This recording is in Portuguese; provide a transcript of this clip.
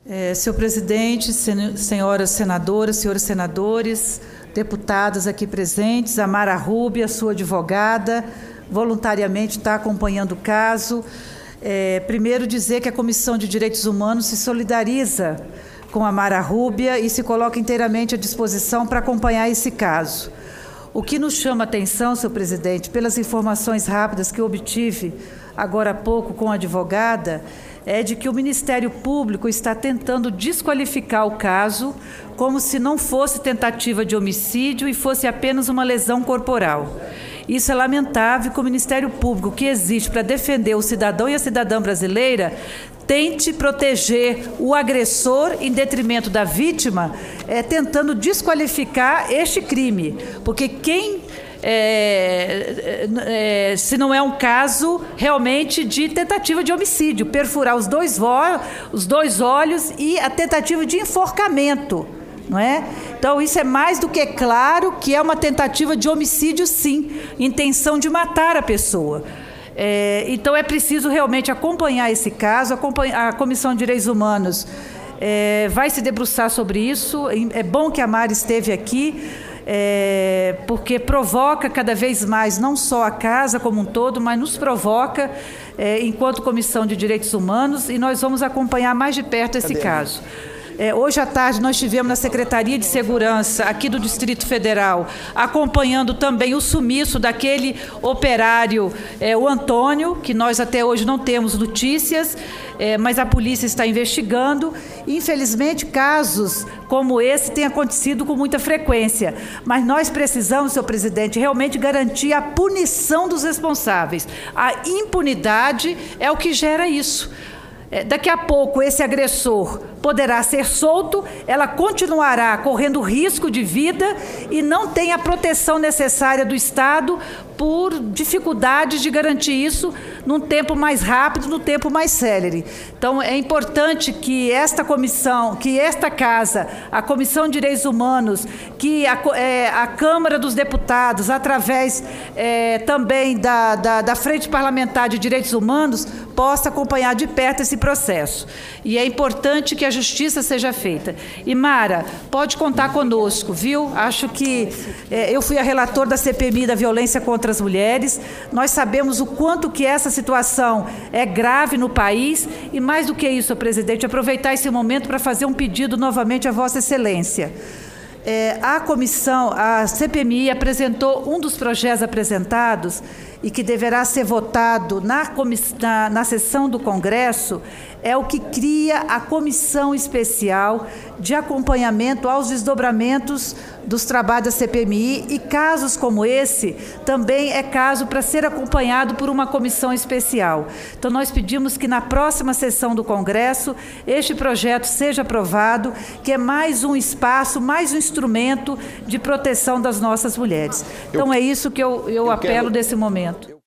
Senhor presidente, senhoras senadoras, senhores senadores, deputadas aqui presentes, a Mara Rúbia, sua advogada, voluntariamente está acompanhando o caso. Primeiro dizer que a Comissão de Direitos Humanos se solidariza com a Mara Rúbia e se coloca inteiramente à disposição para acompanhar esse caso. O que nos chama a atenção, senhor presidente, pelas informações rápidas que eu obtive agora há pouco com a advogada, é de que o Ministério Público está tentando desqualificar o caso como se não fosse tentativa de homicídio e fosse apenas uma lesão corporal. Isso é lamentável que o Ministério Público, que existe para defender o cidadão e a cidadã brasileira, tente proteger o agressor em detrimento da vítima, tentando desqualificar este crime. Porque se não é um caso realmente de tentativa de homicídio, perfurar os dois olhos e a tentativa de enforcamento, não é? Então isso é mais do que claro que é uma tentativa de homicídio, sim, intenção de matar a pessoa. Então é preciso realmente acompanhar esse caso. A Comissão de Direitos Humanos vai se debruçar sobre isso. É bom que a Mara esteve aqui, porque provoca cada vez mais, não só a casa como um todo, mas nos provoca enquanto Comissão de Direitos Humanos, e nós vamos acompanhar mais de perto esse caso. Hoje à tarde nós estivemos na Secretaria de Segurança aqui do Distrito Federal, acompanhando também o sumiço daquele operário, o Antônio, que nós até hoje não temos notícias, mas a polícia está investigando. Infelizmente, casos como esse têm acontecido com muita frequência, mas nós precisamos, senhor presidente, realmente garantir a punição dos responsáveis. A impunidade é o que gera isso. Daqui a pouco esse agressor poderá ser solto, ela continuará correndo risco de vida e não tem a proteção necessária do Estado por dificuldades de garantir isso num tempo mais rápido, num tempo mais célere. Então é importante que esta comissão, que esta casa, a Comissão de Direitos Humanos, que a Câmara dos Deputados, através também da Frente Parlamentar de Direitos Humanos, possa acompanhar de perto esse processo. E é importante que a justiça seja feita. E Mara, pode contar conosco, viu? Acho que eu fui a relator da CPMI da violência contra as mulheres. Nós sabemos o quanto que essa situação é grave no país e, mais do que isso, senhor presidente, aproveitar esse momento para fazer um pedido novamente à Vossa Excelência. A CPMI apresentou um dos projetos apresentados e que deverá ser votado na sessão do Congresso, é o que cria a Comissão Especial de Acompanhamento aos Desdobramentos dos trabalhos da CPMI, e casos como esse também é caso para ser acompanhado por uma comissão especial. Então nós pedimos que na próxima sessão do Congresso este projeto seja aprovado, que é mais um espaço, mais um instrumento de proteção das nossas mulheres. Então é isso que eu apelo nesse momento.